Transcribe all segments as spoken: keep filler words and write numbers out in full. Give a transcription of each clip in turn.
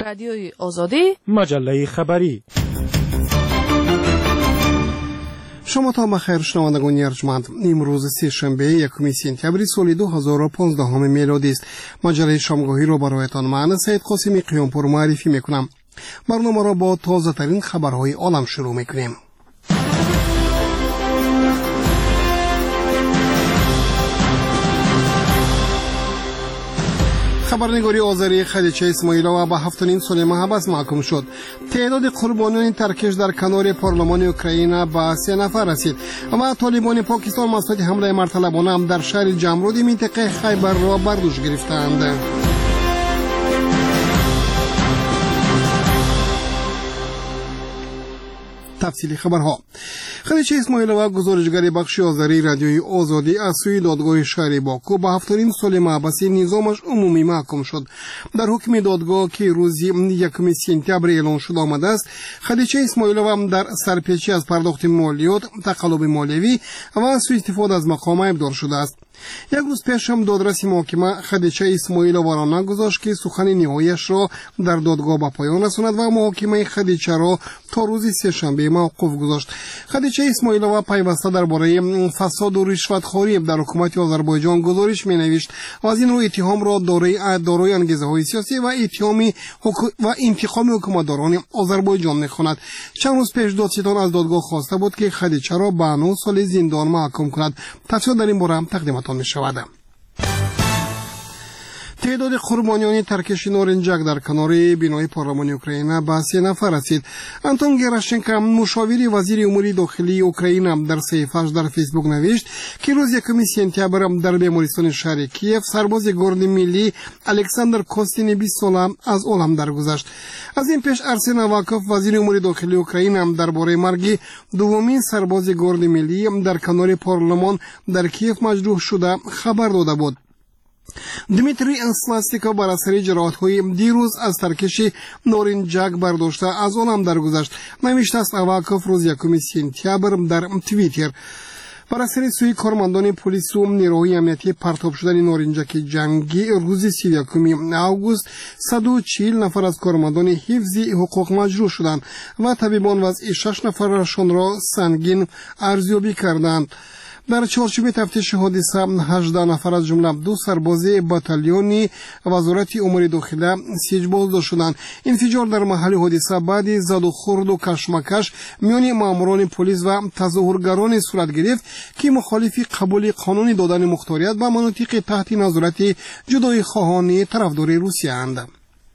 رادیوی آزادی، مجله خبری. شما تا بخیر شنوندگان ارجمند. امروز سه شنبه یکم سپتامبر سال دو هزار و پانزده میلادی است. مجله شامگاهی را برایتان من سید قاسمی قیامپور معرفی میکنم. برنامه را با تازه ترین خبرهای عالم شروع میکنیم. خبرنگاری آذری خدیجه اسماعیلووا به هفت و نیم سال محبس محکوم شد. تعداد قربانیان ترکش در کنار پارلمان اوکراین به سه نفر رسید و طالبان پاکستان مسئولیت حمله مرتلبانه هم در شهر جمرود منطقه خیبر را بر دوش گرفتند. تفصیلی خبرها. خدیجه اسماعیلووا گزارشگر بخش آذری رادیوی آزادی از سوی دادگاه شهر باکو به هفت و نیم سال محبس نظامش عمومی محکوم شد. در حکم دادگاه که روز یکم سپتامبر اعلام شده آمده است، خدیجه اسماعیلووا در سرپیچی از پرداخت مالیات، تقلب مالیوی و سوء استفاده از مقام ایبدار شده است. یک روز پیش هم دادرس محکمه خدیجه اسماعیلووا را نگذاشت که سخن نهاییش را در دادگاه به پایان رساند و محاکمه خدیجه را تا روز سه‌شنبه موقوف گذاشت. خدیجه اسماعیلووا پیوسته درباره فساد و رشوتخوری در حکومت آذربایجان گزارش می‌نوشت و از این رو اتهام را دارای دارای انگیزه‌های سیاسی و اتهامی و انتقام حکومتداران آذربایجان می‌خواند. چند روز پیش دادستان از دادگاه خواسته بود که خدیجه را به نه سال زندان محکوم کند. تفصیل در این باره هم تقدیمتان می‌شود. تعداد قربانیان ترکش نارنجک در کنار بینای پارلمان اوکراین به سه نفر رسید. آنتون گراشچنکو مشاور وزیر امور داخلی اوکراین در صفحه‌اش در فیسبوک نوشت که روز یکم سپتامبر در بیمارستان شهر کیف سرباز گارد ملی الکساندر کوستین بیست ساله از عالم درگذشت. از این پیش ارسن آواکوف وزیر امور داخلی اوکراین درباره مرگ دومین سرباز گارد ملی در کنار پارلمان در کیف مجروح شده خبر داده بود. دمیتری انسلاستیکا بر اثر جراحت‌های دیروز از ترکش نارنجک برداشته از عالم درگذشت. نوشته است آواکوف روز یکم سپتامبر در توییتر. بر اثر سوی کارمندان پلیس و نیروهای امنیتی پرتاب شدن نارنجک جنگی روز سی و یکم آگوست صد و چهل نفر از کارمندان حفظ حقوق مجروح شدند و طبیبان وضع شش نفرشان را سنگین ارزیابی کردند. در چارچوب تفتیش حادثه هجده نفر از جمله دو سرباز باتالیون وزارت امور داخله سیج بازداشت شدند. انفجار در محل حادثه بعد زد و خورد و کشمکش میان ماموران پلیس و تظاهرگران صورت گرفت که مخالف قبول قانون دادن مختاریت به مناطق تحت نظارت جدای خواهان طرفدار روسیه اند.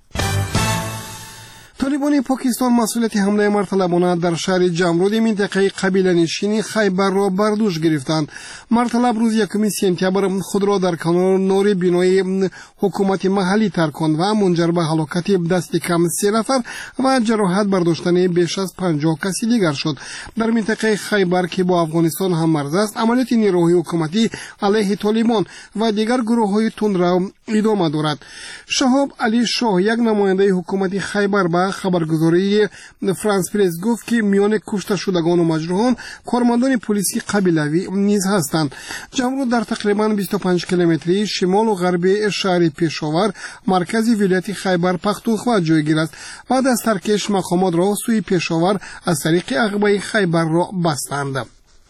طالبان پاکستان مسئولیت حمله مرتلبانه در شهر جمرود منطقه قبیله نشین خیبر را بر دوش گرفتند. مرتلب روز یکم سپتامبر خود را در کنار نور بینای حکومت محلی ترکاند و منجر به هلاکت دست کم سه نفر و جراحت برداشتن بیش از پنجاه کسی دیگر شد. در منطقه خیبر که با افغانستان هم مرز است، عملیات نیروهای حکومتی علیه طالبان و دیگر گروه‌های تندرو ادامه دارد. شهاب علی شاه، یک نماینده حکومت خیبر، به خبرگزاری فرانس پرس گفت که میان کشته شدگان و مجروحان کارمندان پلیسی قبیلوی نیز هستند. جمرود در تقریبا بیست و پنج کیلومتری شمال و غرب شهر پشاور مرکز ولایت خیبر پختونخوا جایگیر است. بعد از ترکش مقامات را سوی پشاور از طریق عقبه خیبر را بستند.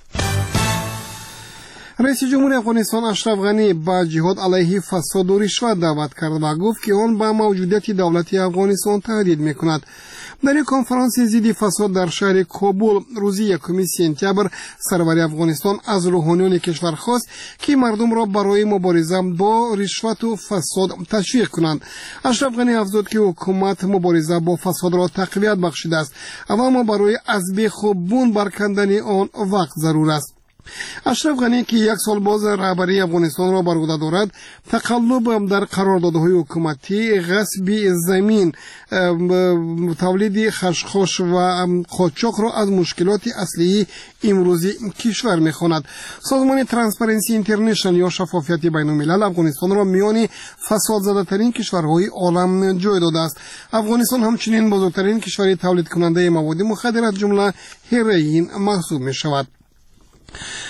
رئیس جمهور افغانستان اشرف غنی با جهاد علیه فساد و رشوت دعوت کرد و گفت که آن به موجودیت دولت افغانستان تهدید میکند. در یک کنفرانس ضد فساد در شهر کابل روز یکم سپتامبر سرور افغانستان از روحانیان کشور خواست که مردم را برای مبارزه با رشوت و فساد تشویق کنند. اشرف غنی افزود که حکومت مبارزه با فساد را تقویت بخشیده است، اما برای از بیخ و بون برکندن آن وقت ضرور است. اشرف غنی که یک سال باز رهبری افغانستان را بر عهده دارد، تقلب در قراردادهای حکومتی، غصب زمین، تولید خشخاش و قاچاق را از مشکلات اصلی امروزی کشور می‌خواند. سازمان ترانسپرنسی اینترنشنال یا شفافیت بین الملل افغانستان را میان فساد زده ترین کشورهای عالم جای داده است. افغانستان همچنین بزرگترین کشور تولید کننده مواد مخدر از جمله هروئین محسوب می‌شود.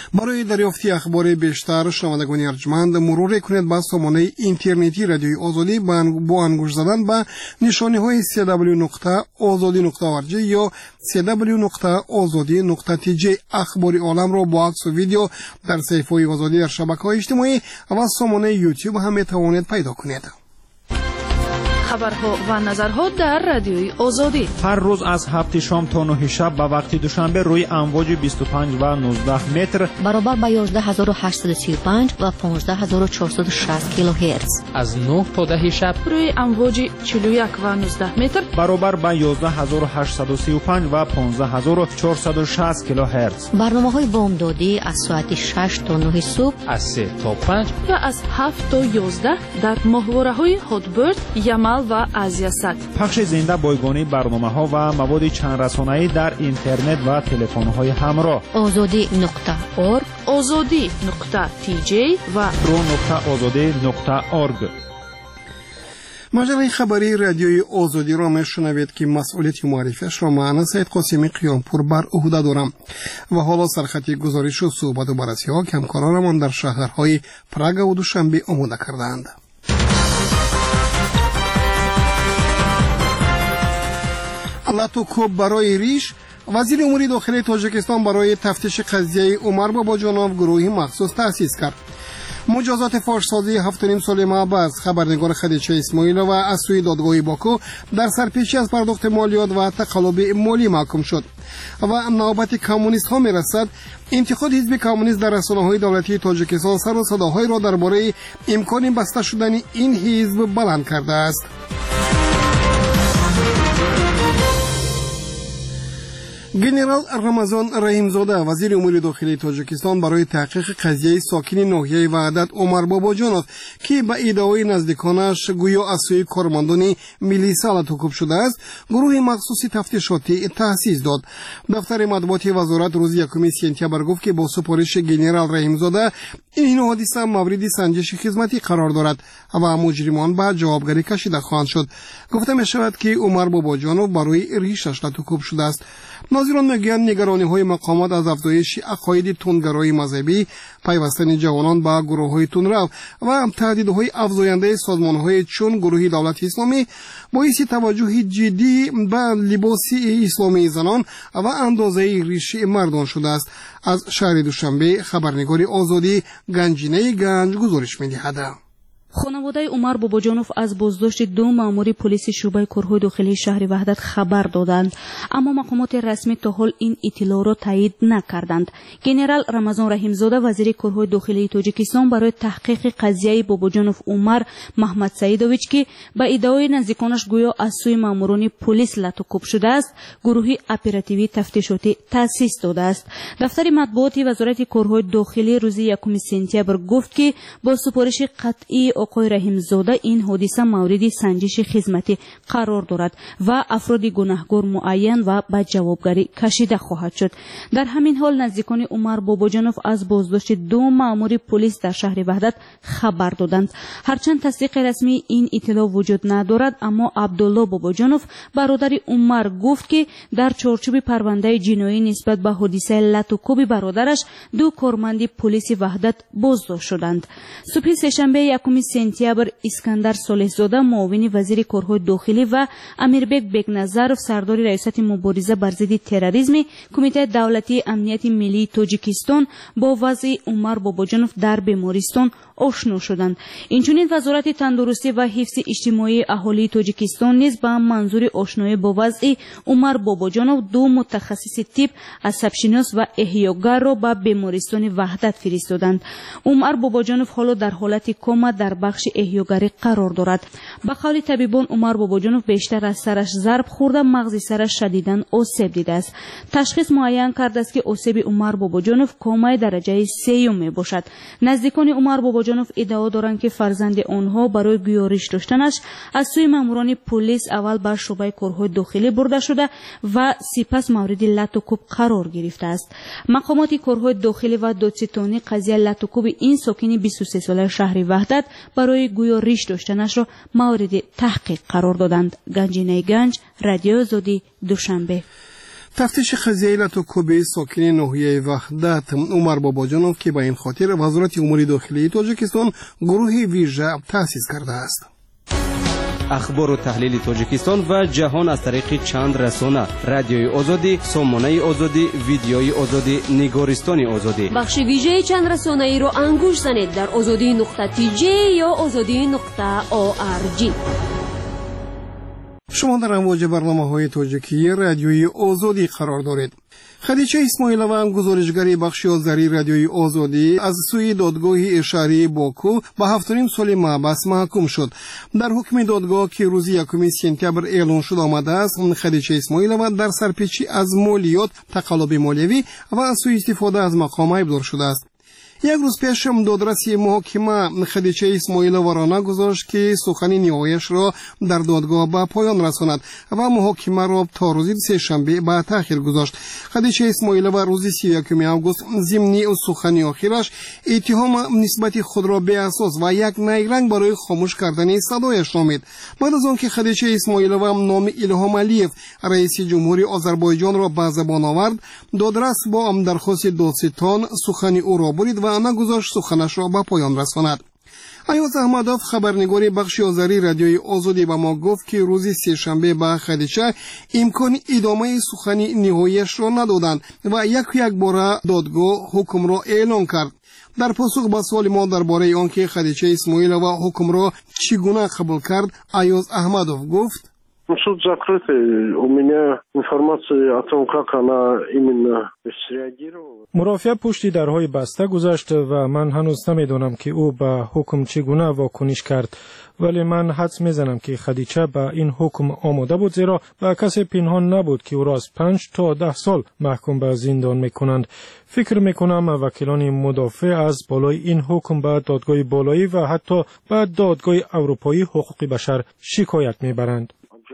برای دریافت اخبار بیشتر شنوندگان ارجمند مرور کنید به سامانه اینترنتی رادیوی آزادی با انگشت زدن به نشانه های سی دبلیو نقطه آزادی نقطه او ار جی یا سی دبلیو نقطه آزادی نقطه تی جی. اخبار عالم را با عکس و ویدیو در صفحه های آزادی در شبکه‌های اجتماعی و سامانه یوتیوب هم میتوانید پیدا کنید. خبرها و نظرها در رادیوی آزادی هر روز از هفت شام تا نه شب به وقت دوشنبه روی امواج بیست و پنج و نوزده متر برابر با یازده هزار و هشتصد و سی و پنج و پانزده هزار و چهارصد و شصت کیلوهرتز از نه تا ده شب روی امواج چهل و یک و نوزده متر برابر با یازده هزار و هشتصد و سی و پنج و پانزده هزار و چهارصد و شصت کیلوهرتز. برنامه‌های بامدادی از ساعت شش تا نه صبح، از سه تا پنج و از هفت تا یازده در ماهواره‌های هاتبرد، یمل و آزیاست. پخش زنده بایگانی برنامه‌ها و مواد چند رسانه‌ای در اینترنت و تلفن‌های همراه. آزادی نقطه اورگ، آزادی نقطه تی جی و رو نقطه آزادی نقطه اورگ. مجله خبری رادیوی آزادی را میشنوید که مسئولیت معرفیش را من سید قاسمی قیامپور بر عهده دارم و حالا سرخط گزارش و صحبت و بررسی ها که همکارانمان در شهرهای پراگ و دوشنبه آماده کردند. لاتوکوب برای ریش. وزیر امور داخلی تاجیکستان برای تفتیش قضیه عمر باباجانوف گروهی مخصوص تأسیس کرد. مجازات فاحشه‌سازی هفت و نیم سال محبس خبرنگار خدیجه اسماعیلوف از سوی دادگاه باکو در سرپیچی از پرداخت مالیات و تقلب مالی محکوم شد و نوبت کمونیست ها میرسد. انتقاد حزب کمونیست در رسانه‌های دولتی تاجیکستان سر و صداهای را درباره امکان بسته شدن این حزب بلند کرده است. گنرال رمضان رحیمزاده وزیر امور داخلی تاجیکستان برای تحقیق قضیه ساکن ناحیه وحدت عمر باباجانوف که به ادعای نزدیکانش گویا از سوی کارمندان میلیسا لاتوکوب شده است گروه مخصوصی تفتیشاتی تأسیس داد. دفتر مطبوعات وزارت روز یکم سپتامبر گفت که با سپارش گنرال رحیمزاده این حادثه مورد سنجش خدمتی قرار دارد و مجرمان به جوابگری کشیده خواهند شد. گفته می شود که عمر باباجانوف برای ریشش لاتوکوب شده است. ناظران میگویند نگرانی‌های مقامات از افزایش عقاید تندگرایی مذهبی، پیوستن جوانان به گروه‌های تندرو و تهدیدهای افزاینده سازمان‌های چون گروه دولت اسلامی باعث توجه جدی به لباس اسلامی زنان و اندازه ریشه مردان شده است. از شهر دوشنبه خبرنگار آزادی گنجینه گنج گزارش می‌دهد. خانواده عمر باباجانوف از بازداشت دو مأمور پلیس شعبه کارهای داخلی شهر وحدت خبر دادند، اما مقامات رسمی تا حال این اطلاع را تایید نکردند. گنرال رمضان رحیمزاده وزیر کارهای داخلی تاجیکستان برای تحقیق قضیه باباجانوف عمر محمد سعیدویچ که به ادعای نزدیکانش گویا از سوی مأموران پلیس لاتوکوب شده است گروهی اپراتیوی تفتیشاتی تأسیس داده است. دفتر مطبوعات وزارت کارهای داخلی روز یکم سپتامبر گفت که با سپارش قطعی آقای رحیمزاده این حادثه مورد سنجش خدمتی قرار دارد و افراد گناهکار معین و به جوابگری کشیده خواهد شد. در همین حال نزدیکان عمر باباجانوف از بازداشت دو مأمور پلیس در شهر وحدت خبر دادند. هرچند تصدیق رسمی این اطلاع وجود ندارد، اما عبدالله باباجانوف برادر عمر گفت که در چارچوب پرونده جنایی نسبت به حادثه لاتوکوب برادرش دو کارمند پلیس وحدت بازداشت شدند. صبح سه‌شنبه یکم سپتامبر اسکندر صالح‌زاده معاون وزیر کارهای داخلی و امیربک بگنظرف سردار ریاست مبارزه بر ضد تروریسم کمیته دولتی امنیت ملی تاجیکستان با وضع عمر باباجانوف در بیمارستان آشنا شدند. اینچنین وزارت تندرستی و حفظ اجتماعی اهالی تاجیکستان نیز به منظور آشنایی با وضع عمر باباجانوف دو متخصص طب، عصب‌شناس و احیاگر را به بیمارستان وحدت فرستادند. عمر باباجانوف حالا در حالت کما در بخش احیاگری قرار دارد. به قول طبیبان عمر باباجانوف بیشتر از سرش ضرب خورده، مغز سرش شدیداً آسیب دیده است. تشخیص معین کرده است که آسیب عمر باباجانوف کامای درجه سه می باشد. نزدیکان عمر باباجانوف ادعا دارند که فرزند آنها برای گزارش داشتنش از سوی ماموران پلیس اول بر شعبه کارهای داخلی برده شده و سپس مورد لاتوکوب قرار گرفته است. مقامات کارهای داخلی و دادستانی قضیه لاتوکوب این ساکن بیست و سه ساله شهر وحدت برای گزارش داشتنش را مورد تحقیق قرار دادند. گنجینه گنج، رادیو آزادی، دوشنبه. تفتیش قضیه علت و کوبه ساکن ناحیه وحدت عمر باباجانوف که به این خاطر وزارت امور داخلی تاجیکستان گروه ویژه تأسیس کرده است. اخبار و تحلیل تاجیکستان و جهان از طریق چند رسانه: رادیوی آزادی، سامانه آزادی، ویدیوی آزادی، نگارستان آزادی. بخش ویژه چند رسانه ای رو انگوش زنید در آزادی نقطه تی جی یا آزادی نقطه او آر جی. شما در امواج برنامه‌های تاجیکی رادیوی آزادی قرار دارید. خدیجه اسماعیلووا گزارشگری بخش آذری رادیوی آزادی از سوی دادگاه اشاری باکو به هفت و نیم سال محبس محکوم شد. در حکم دادگاه که روز یکم سپتامبر اعلام شد آمده است، خدیجه اسماعیلووا در سرپیچی از مالیات، تقلب مالیوی و از سوء استفاده از مقام ایبدار شده است. یک روز پیش دادرسی محاکمه خدیجه اسماعیلووا را نگذاشت که سخن نهاییش را در دادگاه به پایان رساند و محاکمه را تا روز سه‌شنبه به تأخیر گذاشت. خدیجه اسماعیلووا روز سی و یکم آگوست ضمن سخن آخرش اتهام نسبت خود را به اساس و یک نیرنگ برای خاموش کردن صدایش نامید. بعد از آنکه خدیجه اسماعیلووا نام الهام علیف رئیس جمهوری آذربایجان را به زبان آورد، دادرس با درخواست دادستان سخن او را برید و نگذاشت سخنش را به پایان رساند. ایاز احمدوف خبرنگار بخش آذری رادیوی آزادی به ما گفت که روز سه‌شنبه به خدیجه امکان ادامه سخن نهاییش را ندادند و یک یک بار دادگاه حکم را اعلام کرد. در پاسخ به سوال ما درباره آنکه خدیجه اسماعیلووا حکم را چگونه قبول کرد، ایاز احمدوف گفت: Суд закрытый. У меня информации о том, как она именно среагировала. مرافعه پشت درهای بسته گذاشت و من هنوز نمیدونم که او به حکم چگونه واکنش کرد، ولی من حدس میزنم که خدیجه به این حکم آماده بود، زیرا به کسی پنهان نبود که او را از پنج تا ده سال محکوم به زندان میکنند. فکر میکنم وکیلان مدافع از بالای این حکم به دادگاه بالایی و حتی به دادگاه اروپایی حقوق بشر شکایت میبرند.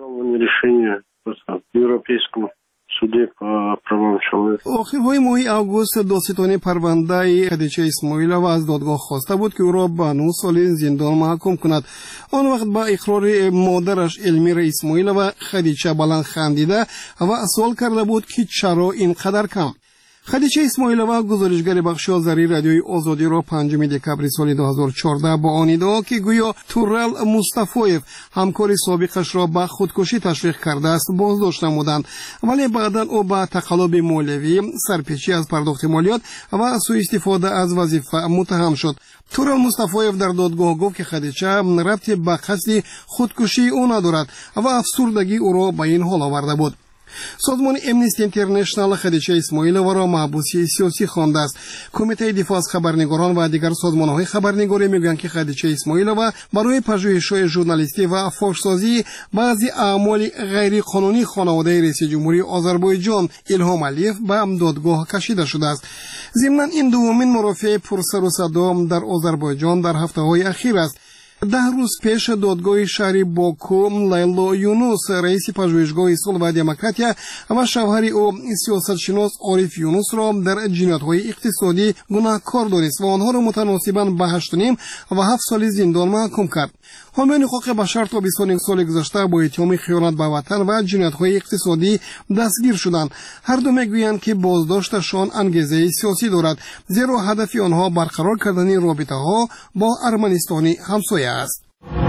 решение в Европейском суде по правам человека. آخرهای ماه آگوست دادستان پرونده خدیجه اسماعیلووا از دادگاه خواسته بود که او را به نه سال زندان محکوم کند. آن وقت با اقرار مادرش المیرا اسماعیلووا خدیجه بلند خندیده و سوال کرده بود که چرا اینقدر کم. خدیجه اسماعیلووا گزارشگر بخش آذری رادیوی آزادی را پنجم دکبر سال دو هزار و چهارده با آن ادعا که گویا تورل مصطفایف همکار سابقش را به خودکشی تشویق کرده است بازداشت نمودند، ولی بعدا او به تقلب مالیوی، سرپیچی از پرداخت مالیات و سوء استفاده از وظیفه متهم شد. تورل مصطفایف در دادگاه گفت که خدیجه ربطی به قصد خودکشی او ندارد و افسردگی او را به این حال آورده بود. سازمان امنیستی اینترنشنال خدیجه اسماعیلووا را محبوسی سیاسی خوانده است. کمیته دفاع از خبرنگاران و دیگر سازمان‌های خبرنگاری میگویند که خدیجه اسماعیلووا برای پژوهش‌های ژورنالیستی و فحش‌سازی بعضی اعمال غیرقانونی خانواده رئیس جمهوری آذربایجان الهام علیف به دادگاه کشیده شده است. ضمن این دومین مرافع پرسر و صدا در آذربایجان در هفته‌های اخیر است. ده روز پیش دادگاه شهری باکو لیلا یونوس رئیس پژوهشگاه صلح و دموکراتیا و شوهر او سیاستشناس عارف یونوس را در جنایت‌های اقتصادی گناهکار دانست و آنها را متناسباً به هشت و نیم و هفت سال زندان محکوم کرد. حامیان حقوق بشر تا بیست سال گذشته با اتهام خیانت به وطن و جنایت‌های اقتصادی دستگیر شدند. هر دو میگویند که بازداشتشان انگیزه سیاسی دارد، زیرا هدف آنها برقرار کردن رابطه‌ها با ارمنستان همسایه است.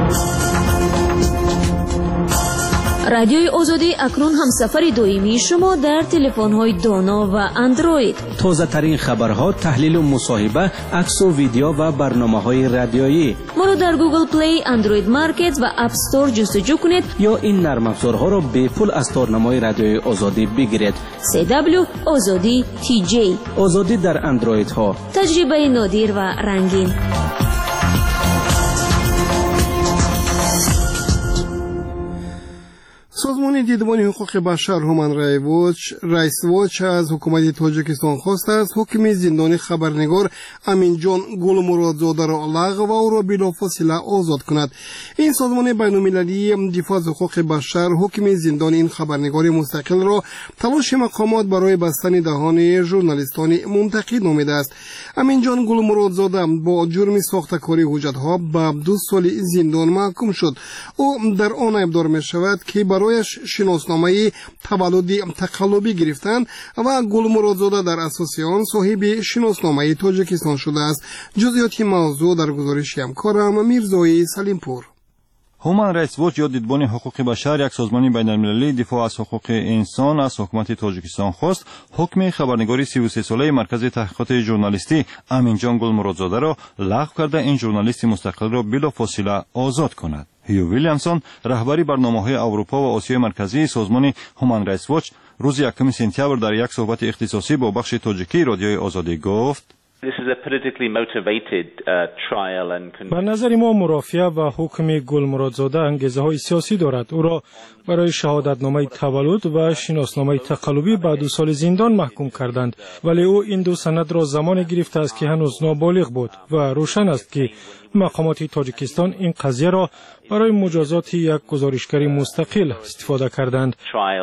رادیوی آزادی اکنون همسفر دائمی شما در تلفن‌های دانا و اندروید. تازه ترین خبرها، تحلیل و مصاحبه، عکس و ویدیو و برنامه‌های رادیویی. ما را در گوگل پلی، اندروید مارکت و اپ استور جستجو کنید یا این نرم افزارها را به پول از تارنمای رادیوی آزادی بگیرید. سی دبلیو آزادی تی جی. آزادی در اندروید ها. تجربه نادر و رنگین. سازمان دیدبان حقوق بشر هومن رایتس واچ از حکومت تاجیکستان خواسته است حکم زندانی خبرنگار امین جان گلمرادزاده را لغو و او را بلافاصله آزاد کند. این سازمان بین‌المللی دفاع از حقوق بشر حکم زندانی این خبرنگار مستقل را تلاش مقامات برای بستن دهان ژورنالیستان منتقد نامیده است. امین جان گلمرادزاده با جرم ساخته‌کاری حجت‌ها به دو سال زندان محکوم شد. او در آن ابدار می شود که برای برایش شناسنامه تولدی تقلبی گرفتند و گلمرادزاده در اساس آن صاحب شناسنامه تاجیکستان شده است. جزئیات موضوع در گزارش همکارم میرزایی سلیمپور. هومن رایتس واچ یا دیدبان حقوق بشر یک سازمان بین‌المللی دفاع از حقوق انسان از حکومت تاجیکستان خواست حکم خبرنگاری سی و سه ساله مرکز تحقیقات ژورنالیستی امینجان گلمرادزاده را لغو کرده این ژورنالیست مستقل را بلافاصله آزاد کند. هیو ویلیامسون رهبری برنامه‌های اروپا و آسیای مرکزی سازمان هومن رایتس واچ روز یکم سپتامبر در یک صحبت اختصاصی با بخش تاجیکی رادیوی آزادی گفت: به نظر ما مرافعه و حکم گلمرادزاده انگیزه های سیاسی دارد. او را برای شهادتنامه تولد و شناسنامه تقلبی به دو سال زندان محکوم کردند، ولی او این دو سند را زمانی گرفته است که هنوز نابالغ بود و روشن است که مقامات تاجیکستان این قضیه را برای مجازات یک گزارشگری مستقل استفاده کردند.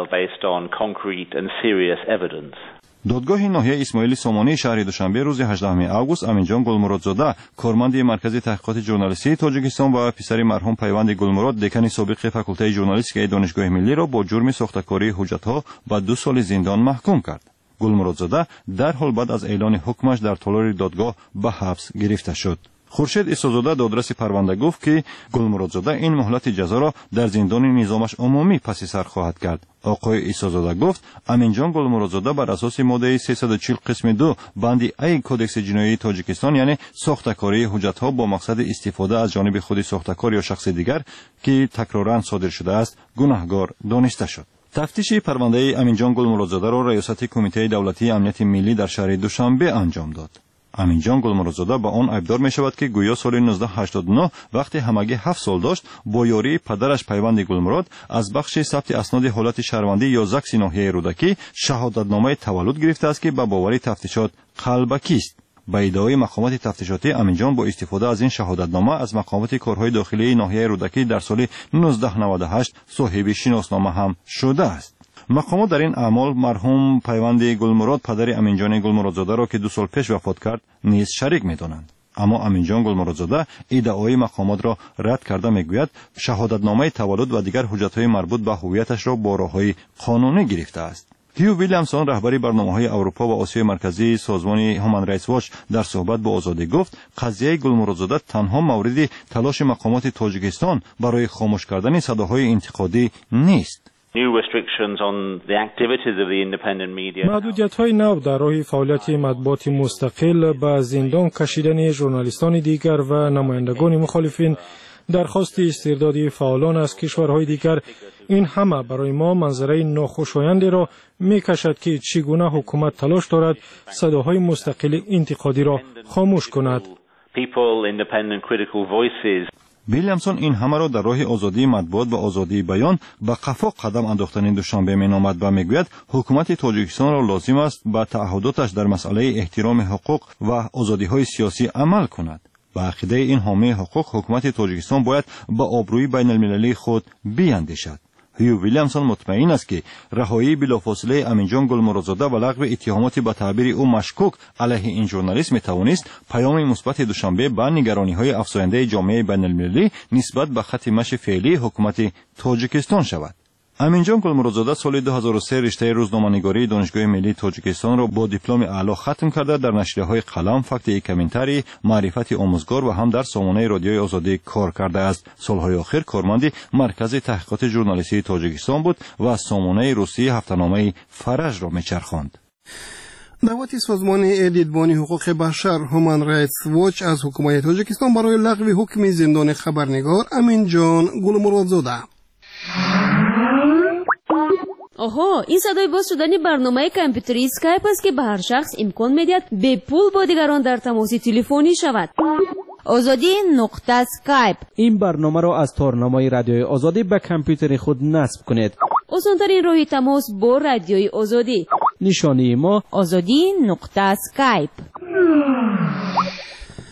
دادگاه ناحیه اسماعیل سامانی شهر دوشنبه روز هجدهم آگوست امینجان گلمرادزاده کارمند مرکز تحقیقات ژورنالیستی تاجیکستان و پسر مرحوم پیوند گلمراد دکان سابق فاکولته ژورنالیستیک دانشگاه ملی را با جرم ساختکاری حجت‌ها به دو سال زندان محکوم کرد. گلمرادزاده در حال بعد از اعلان حکمش در تالار دادگاه به حبس گرفته شد. خورشید ایسازاده دادرس پرونده گفت که گلمرادزاده این مهلت جزا را در زندان نظامش عمومی پس سر خواهد کرد. آقای ایسازاده گفت امینجان گلمرادزاده بر اساس ماده سیصد و چهل قسم دو بند ای کدکس جنایی تاجیکستان یعنی ساختکاری حجت‌ها با مقصد استفاده از جانب خود ساختکار یا شخص دیگر که تکرارا صادر شده است گناهکار دانسته شد. تفتیش پرونده امینجان گلمرادزاده را ریاست کمیته دولتی امنیت ملی در شهر دوشنبه انجام داد. امینجان گلمرادزاده با آن ایبدار می شود که گویا سال نوزده هشتاد و نه وقتی همگی هفت سال داشت با یاری پدرش پیوند گلمراد از بخش ثبت اسناد حالت شهروندی یا زکس ناحیه رودکی شهادتنامه تولد گرفته است که به باور تفتیشات قلبکی است. با ادعای مقامات تفتیشاتی امینجان با استفاده از این شهادتنامه از مقامات کارهای داخلی ناحیه رودکی در سال نوزده نود و هشت صاحب شناسنامه هم شده است. مقامات در این اعمال مرحوم پیوند گلمراد پدر امینجان گلمرادزاده را که دو سال پیش وفات کرد نیز شریک می‌دانند. اما امینجان گلمرادزاده ادعای مقامات را رد کرده میگوید شهادتنامه تولد و دیگر حجت‌های مربوط به هویتش را با راه‌های قانونی گرفته است. هیو ویلیامسون رهبری برنامه‌های اروپا و آسیای مرکزی سازمان هومن رایتس واچ در صحبت با آزادی گفت قضیه گلمرادزاده تنها مورد تلاش مقامات تاجیکستان برای خاموش کردن صداهای انتقادی نیست. محدودیت‌های نو در راه فعالیت مطبوعات مستقل به زندان کشیدن ژورنالیستان دیگر و نمایندگان مخالفین درخواست استرداد فعالان از کشورهای دیگر، این همه برای ما منظره ناخوشایندی را می‌کشد که چگونه حکومت تلاش دارد صداهای مستقل انتقادی را خاموش کند. ویلیامسون این همه را در راه آزادی مطبوعات و آزادی بیان به قفا قدم انداختن دوشنبه مینامد و میگوید حکومت تاجیکستان را لازم است به تعهداتش در مسئله احترام حقوق و آزادی‌های سیاسی عمل کند. به عقیده این حامی حقوق حکومت تاجیکستان باید به آبروی بین المللی خود بیاندیشد. هیو ویلیامسون مطمئن است که رهایی بلافاصله امینجان گلمرادزاده و لغو اتهامات به تعبیر او مشکوک علیه این ژورنالیست میتوانست پیام مثبت دوشنبه به نگرانی‌های افزاینده جامعه بین المللی نسبت به خط مشی فعلی حکومت تاجیکستان شود. امینجان گلمرادزاده سال دو هزار و سه رشته روزنامه‌نگاری دانشگاه ملی تاجیکستان را با دیپلم اعلی ختم کرده در نشریه‌های قلم، فکت کامنتری، معرفت آموزگار و هم در سامانه رادیوی آزادی کار کرده است. سالهای آخر کارمند مرکز تحقیقات ژورنالیستی تاجیکستان بود و سامانه روسی هفته‌نامه فرج را میچرخاند. دعوت سازمان دیدبان حقوق بشر هومن رایتس واچ از حکومت تاجیکستان برای لغو حکم زندان خبرنگار امینجان گلمرادزاده. آها، این صدای باز شدن برنامه کامپیوتری اسکایپ است که به هر شخص امکان میدهد به پول با دیگران در تماس تلفنی شود. آزادی نقطه اسکایپ. این برنامه را از تارنامه رادیوی آزادی به کامپیوتر خود نصب کنید. آسان‌ترین راه تماس با رادیوی آزادی. نشانی ما آزادی نقطه اسکایپ.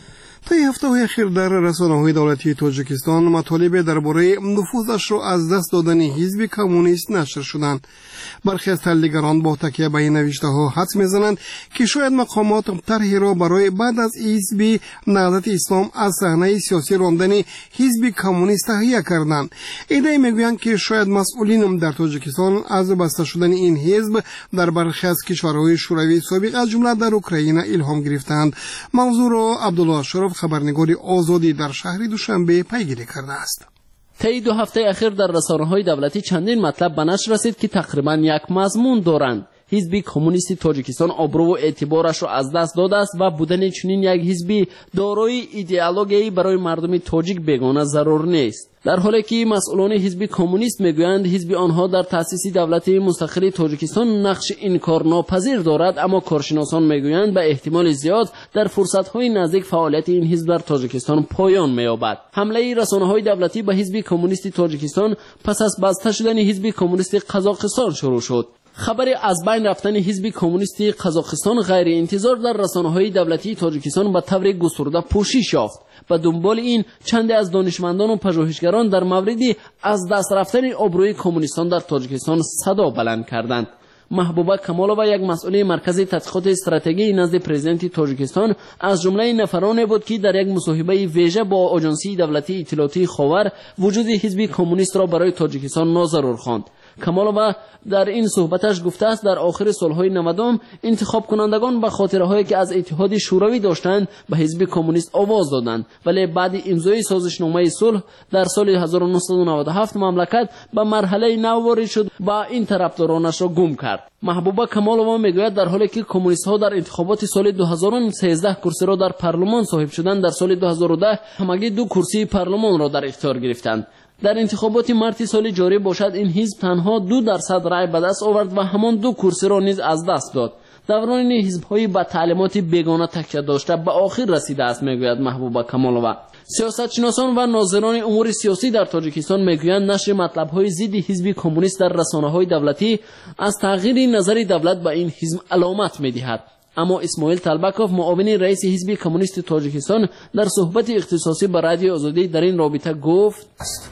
طی هفته‌های اخیر در رسانه‌های دولتی تاجیکستان مطالب درباره نفوذش را از دست دادن حزب کمونیست نشر شدند. برخی از تحلیلگران با تکیه به این نوشته‌ها حدس می‌زنند که شاید مقامات طرحی را برای بعد از حزب نهضت اسلام از صحنه سیاسی راندن حزب کمونیست تهیه کردند. ایده میگویند که شاید مسئولین در تاجیکستان از بسته شدن این حزب در برخی از کشورهای شوروی سابق از جمله در اوکراین الهام گرفتند. موضوع را عبدالله اشرف خبرنگار آزادی در شهر دوشنبه پیگیری کرده است. طی دو هفته اخیر در رسانه‌های دولتی چندین مطلب به نشر رسید که تقریبا یک مضمون دارند. حزب کمونیست تاجیکستان آبرو و اعتبارش را از دست داده است و بودن چنین یک حزبی دارای ایدئولوژی برای مردم تاجیک بیگانه ضرور نیست. در حالی که مسئولان حزب کمونیست میگویند حزب آنها در تأسیس دولت مستقل تاجیکستان نقش انکارناپذیر دارد، اما کارشناسان میگویند به احتمال زیاد در فرصت‌های نزدیک فعالیت این حزب در تاجیکستان پایان می‌یابد. حمله رسانه‌های دولتی به حزب کمونیست تاجیکستان پس از بسته شدن حزب کمونیست قزاقستان شروع شد. خبر از بین رفتن حزب کمونیست قزاقستان غیر انتظار در رسانه‌های دولتی تاجیکستان به طور گسترده پوشش یافت. به دنبال این چند از دانشمندان و پژوهشگران در مورد از دست رفتن آبروی کمونیستان در تاجیکستان صدا بلند کردند. محبوبه کمالووا یک مسئول مرکز تحقیقات استراتژی نزد پرزیدنت تاجیکستان از جمله نفرانی بود که در یک مصاحبه ویژه با آژانسی دولتی اطلاعاتی خاور وجود حزب کمونیست را برای تاجیکستان ناضرور خواند. کمالووا در این صحبتش گفته است در آخر سالهای نود انتخاب کنندگان به خاطرهایی که از اتحاد شوروی داشتند به حزب کمونیست آواز دادند، ولی بعد امضای سازشنامه صلح در سال هزار و نهصد و نود و هفت مملکت به مرحله نو وارد شد و این طرفدارانش را گم کرد. محبوبه کمالووا میگوید در حالی که کمونیست ها در انتخابات سال دو هزار و سیزده کرسی را در پارلمان صاحب شدند، در سال دو هزار و ده همگی دو کرسی پارلمان را در اختیار گرفتند. در انتخابات مارت سال جاری باشد این حزب تنها دو درصد رای به دست آورد و همان دو کرسی را نیز از دست داد. دوران حزب‌های با تعلیمات بیگانه تکیه داشته به آخر رسیده است، میگوید محبوبه کمالووا. سیاستشناسان و ناظران امور سیاسی در تاجیکستان میگویند نشر مطلب‌های ضد حزب کمونیست در رسانه‌های دولتی از تغییر نظر دولت به این حزب علامت می‌دهد. اما اسماعیل طلبکوف معاون رئیس حزب کمونیست تاجیکستان در صحبت اختصاصی با رادیو آزادی در این رابطه گفت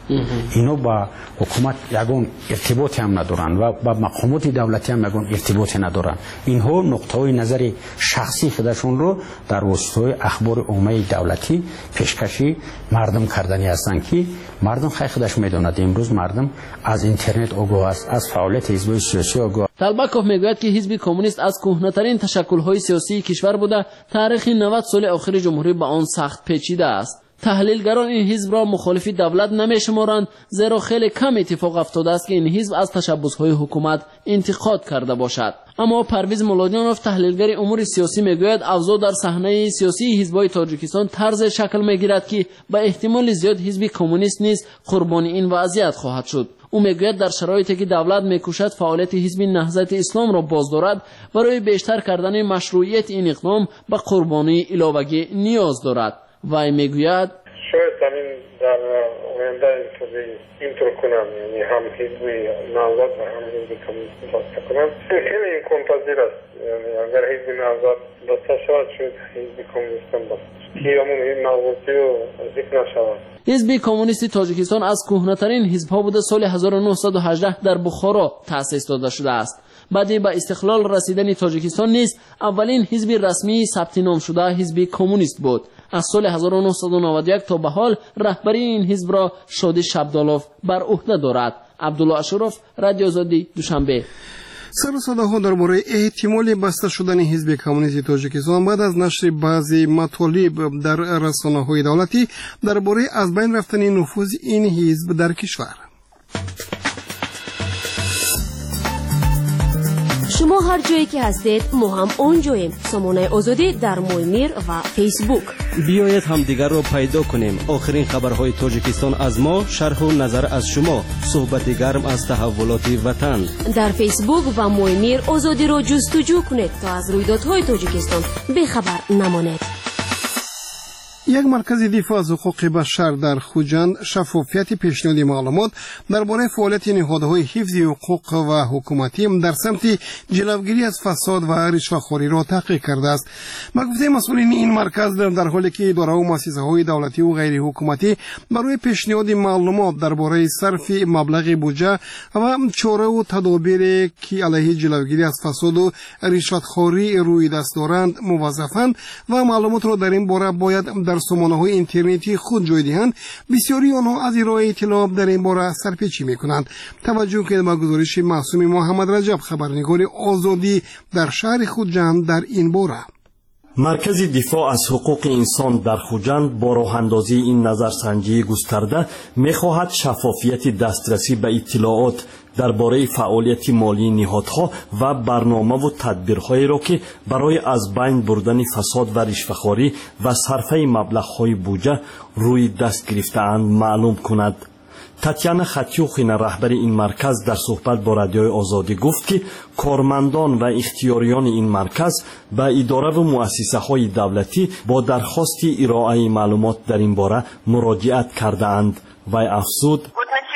اینو با حکومت یگون ارتباطی هم ندارن و با مقامات دولتی هم یگون ارتباطی ندارن. اینها نقطه‌های نظر شخصی خودشون رو در وسطای اخبار عمومی دولتی پیشکشی مردم کردنی هستند که مردم خیلی خودش میدوند. امروز مردم از اینترنت آگاه است، از فعالیت حزب سیاسی آگاه. طلبکوف میگوید که حزب کمونیست از کهنه‌ترین تشکل‌های سیاسی کشور بوده. تاریخ نود سال آخر جمهوری با آن سخت پیچیده است. تحلیلگران این حزب را مخالف دولت نمی‌شمارند، زیرا خیلی کم اتفاق افتاده است که این حزب از تشبس‌های حکومت انتقاد کرده باشد. اما پرویز مولادیانوف تحلیلگر امور سیاسی میگوید اوضاع در صحنه سیاسی حزب‌های تاجیکستان طرز شکل میگیرد که به احتمال زیاد حزب کمونیست نیز قربانی این وضعیت خواهد شد. او میگوید در شرایطی که دولت میکوشد فعالیت حزب نهضت اسلام را بازدارد، برای بیشتر کردن مشروعیت این اقدام به قربانی علاوگی نیاز دارد. وی میگوید شاید همین در آینده اینطور کنم، یعنی هم حزب نهضت و هم حزب کمونیست بسته کنم، خیلی امکان پذیر است. یعنی اگر حزب نهضت بسته شود شاید حزب کمونیست هم بسته شود که همون این موضوعی رو ذکر نشود. حزب کمونیست تاجیکستان از کهنه‌ترین حزب‌ها بوده. سال هزار و نهصد و هجده در بخارا تأسیس داده شده است. بعد به استقلال رسیدن تاجیکستان نیز اولین حزب رسمی ثبت نام شده حزب کمونیست بود. از سال هزار و نهصد و نود و یک تا به حال رهبری این حزب را شادی شبدالوف بر عهده دارد. عبدالله اشرف، رادیو آزادی، دوشنبه. سر و صداها درباره احتمال بسته شدن حزب کمونیست تاجیکستان بعد از نشر بعضی مطالب در رسانه‌های دولتی درباره از بین رفتن نفوذ این حزب در کشور. شما هر جایی که هستید ما هم اون جاییم. سامانه آزادی در مویمیر و فیسبوک. بیایید هم دیگر رو پیدا کنیم. آخرین خبرهای تاجیکستان از ما، شرح و نظر از شما، صحبت گرم از تحولات وطن. در فیسبوک و مویمیر آزادی رو جستجو کنید تا از رویدادهای تاجیکستان بخبر نمانید. یک مرکز دفاع از حقوق بشر در خوجند شفافیت پیشنهاد معلومات درباره فعالیت نهادهای حفظ حقوق و حکومتی در سمت جلوگیری از فساد و رشوه‌خوری را تحقیق کرده است. با گفته مسئولین این مرکز در حالی که اداره و مؤسسه‌های دولتی و غیر حکومتی برای پیشنهاد معلومات درباره صرف مبلغ بودجه و چاره و تدابیر که علیه جلوگیری از فساد و رشوه‌خوری روی دست دارند موظفند و معلومات را در این باره باید در سامانه‌های اینترنتی خود جای دهند، بسیاری آنها از ارائه اطلاع در این باره سرپیچی می‌کنند. توجه کنید به گزارش معصوم محمد رجب، خبرنگار آزادی در شهر خوجند در این باره. مرکز دفاع از حقوق انسان در خوجند با راه اندازی این نظرسنجی گسترده می‌خواهد شفافیت دسترسی به اطلاعات درباره فعالیت مالی نهادها و برنامه و تدبیرهایی را که برای از بین بردن فساد و رشوه‌خوری و صرف مبلغ‌های بودجه روی دست گرفته‌اند معلوم کند. تاتیانا خطیوخینا رهبر این مرکز در صحبت با رادیوی آزادی گفت که کارمندان و اختیاریان این مرکز به اداره و مؤسسه‌های دولتی با درخواست ارائه معلومات در این باره مراجعت کرده‌اند و افزود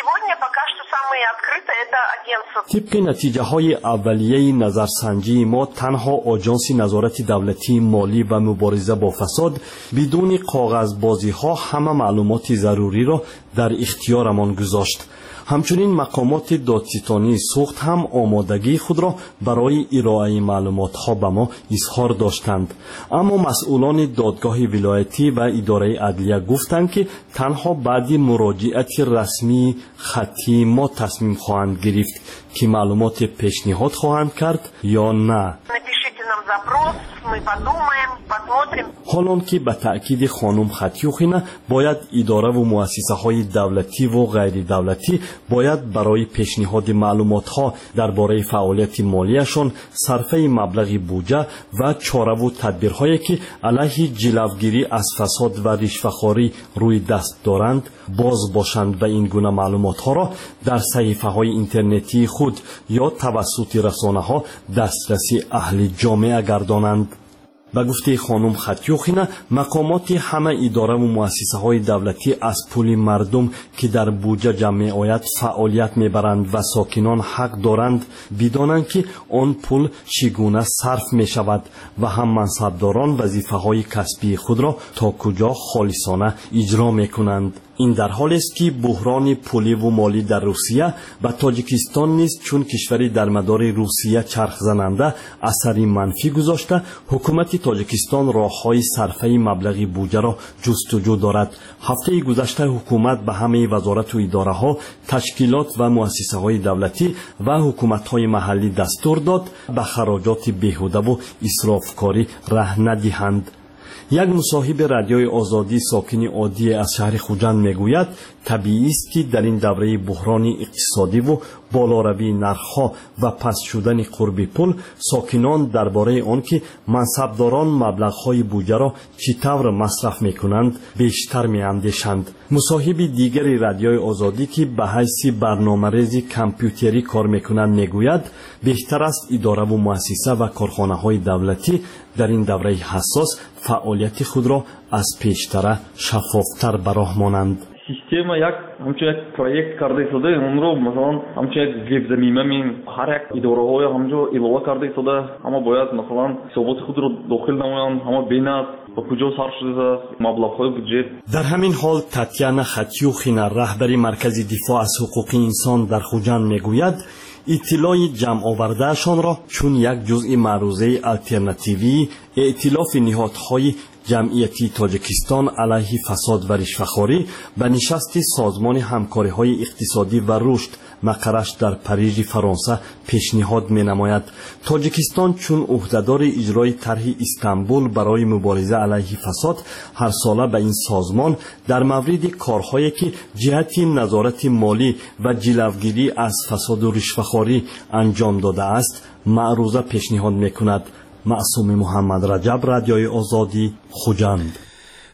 طبق نتیجه های اولیه نظرسنجی ما تنها آژانس نظارت دولتی مالی و مبارزه با فساد بدون کاغذبازی ها همه معلومات ضروری را در اختیارمان گذاشت. همچنین مقامات دادستانی سوخت هم آمادگی خود را برای ارائه معلومات ها به ما اظهار داشتند، اما مسئولان دادگاه ولایتی و اداره عدلیه گفتند که تنها بعد مراجعت رسمی خطی ما تصمیم خواهند گرفت که معلومات پیشنهاد خواهند کرد یا نه. حالان که به تأکید خانم خطیوخینا باید اداره و مؤسسه های دولتی و غیر دولتی باید برای پیشنهاد معلومات ها درباره فعالیت مالیشان صرف مبلغ بودجه و چاره و تدبیرهایی که علیه جلوگیری از فساد و رشوه‌خوری روی دست دارند باز باشند و این گونه معلومات ها را در صحیفه های اینترنتی خود یا توسط رسانه ها دسترسی اهل جامعه گردانند. به گفته خانم خطیوخینا مقامات همه اداره و مؤسسه های دولتی از پول مردم که در بودجه جمع می آید فعالیت می برند و ساکنان حق دارند بدانند که آن پول چگونه صرف می شود و هم منصبداران وظیفه های کسبی خود را تا کجا خالصانه اجرا می کنند. این در حالی است که بحران پولی و مالی در روسیه و تاجیکستان نیز چون کشوری در مدار روسیه چرخ زننده اثری منفی گذاشته، حکومت تاجیکستان راههای صرفه مبلغ بودجه را جستجو دارد. هفته گذشته حکومت به همه وزارت و اداره ها، تشکیلات و مؤسسه های دولتی و حکومت های محلی دستور داد به خراجات بیهوده و اسرافکاری ره ندهند. یک مصاحب رادیوی آزادی ساکن عادی از شهر خوجند میگوید طبیعی است که در این دوره بحران اقتصادی و بالاروی نرخ‌ها و پست شدن قرب پول ساکنان درباره آن که منصبداران مبلغ‌های بودجه را چطور مصرف می‌کنند بیشتر می‌اندیشند. مصاحب دیگری رادیوی آزادی که به حیث برنامه‌ریزی کامپیوتری کار می‌کنند میگوید بهتر است اداره و مؤسسه و کارخانه‌های دولتی در این دوره حساس فعالیت خود را از پیشتر شفافتر به راه مانند. система як ҳамчун як проект карда истода онро масалан ҳамчун як зебзамима мин ҳар як идораҳои ҳамҷо илова карда истода ҳама бояд масалан ҳисоботи худро дохил намоянд, ҳама бинад ба куҷо сарф шудааст маблағҳои буҷет. дар ҳамин ҳол Татьяна Хатюхина раҳбари маркази дифоъ аз ҳуқуқи инсон дар Хуҷанд мегӯяд иттилои ҷамъовардаашонро чун як ҷузъи маърузаи алтернативии эътилофи ниҳодҳои جمعیتی تاجیکستان علیه فساد و رشوه‌خوری به نشست سازمان همکاری‌های اقتصادی و رشد مقرش در پاریژ فرانسه پیشنهاد می‌نماید. تاجیکستان چون عهدهدار اجرای طرح استانبول برای مبارزه علیه فساد هر ساله به این سازمان در مورد کارهایی که جهت نظارت مالی و جلوگیری از فساد و رشوه‌خوری انجام داده است معروضه پیشنهاد می‌کند. معصوم محمد رجب، رادیوی آزادی، خوجند.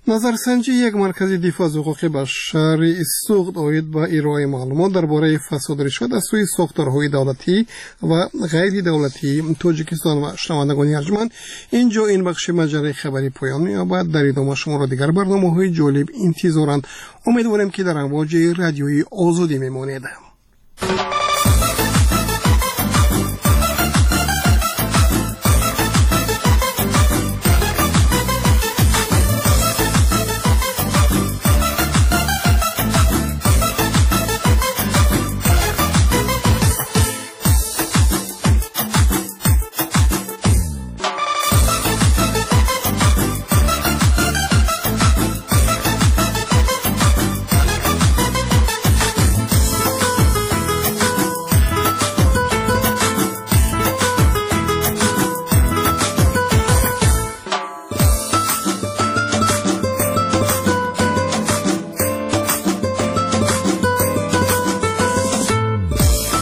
نظرسنجی یک مرکز دفاع از حقوق بشر سوخت اوید با ارائه معلومات درباره فساد رشوه از سوی ساختارهای دولتی و غیر دولتی تاجیکستان و شنوندگان ارجمند، اینجا این بخش مجله خبری پایان می‌یابد. در ادامه شما را دیگر برنامه‌های جالب انتظارند. امیدوارم که در امواج رادیوی آزادی میمانید.